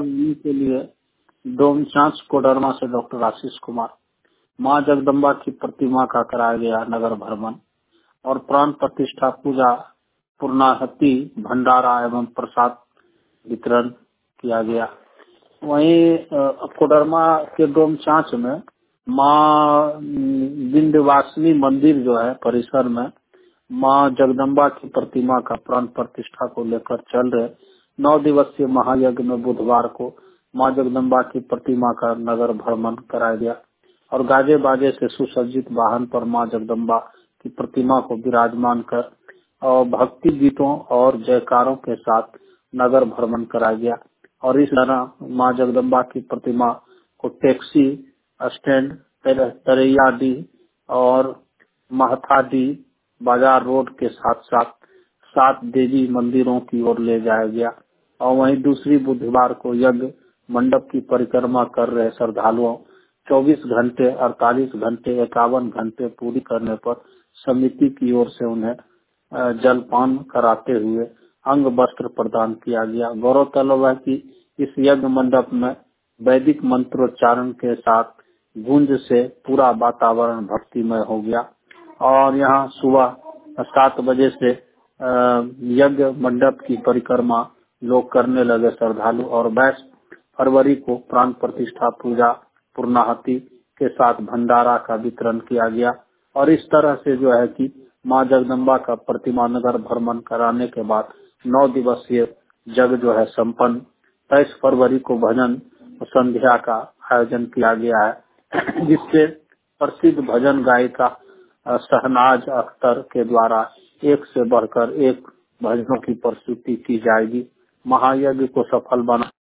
देने के लिए डोमचांच कोडरमा से डॉक्टर आशीष कुमार। मां जगदम्बा की प्रतिमा का कराया गया नगर भ्रमण और प्राण प्रतिष्ठा पूजा पूर्णाहुति भंडारा एवं प्रसाद वितरण किया गया। वहीं कोडरमा के डोमचांच में मां विंध्यवासिनी मंदिर जो है परिसर में मां जगदम्बा की प्रतिमा का प्राण प्रतिष्ठा को लेकर चल रहे 9 दिवसीय महायज्ञ में बुधवार को मां जगदम्बा की प्रतिमा का नगर भ्रमण कराया गया और गाजे बाजे से सुसज्जित वाहन पर मां जगदम्बा की प्रतिमा को विराजमान कर और भक्ति गीतों और जयकारों के साथ नगर भ्रमण कराया गया। और इस तरह मां जगदम्बा की प्रतिमा को टैक्सी स्टैंड तरैयाडी और महथाडी बाजार रोड के साथ साथ 7 देवी मंदिरों की ओर ले जाया गया। और वहीं दूसरी बुधवार को यज्ञ मंडप की परिक्रमा कर रहे श्रद्धालुओं 24 घंटे 48 घंटे 51 घंटे पूरी करने पर समिति की ओर से उन्हें जलपान कराते हुए अंग वस्त्र प्रदान किया गया। गौरतलब है कि इस यज्ञ मंडप में वैदिक मंत्रोच्चारण के साथ गूंज से पूरा वातावरण भक्तिमय हो गया और यहाँ सुबह 7 बजे से यज्ञ मंडप की परिक्रमा लोग करने लगे श्रद्धालु और 22 फरवरी को प्राण प्रतिष्ठा पूजा पूर्णाहुति के साथ भंडारा का वितरण किया गया। और इस तरह से जो है कि मां जगदम्बा का प्रतिमा नगर भ्रमण कराने के बाद 9 दिवसीय यज्ञ जो है संपन्न। 23 फरवरी को भजन संध्या का आयोजन किया गया है जिससे प्रसिद्ध भजन गायिका शहनाज अख्तर के द्वारा एक से बढ़कर एक भजनों की प्रस्तुति की जाएगी। महायज्ञ को सफल बना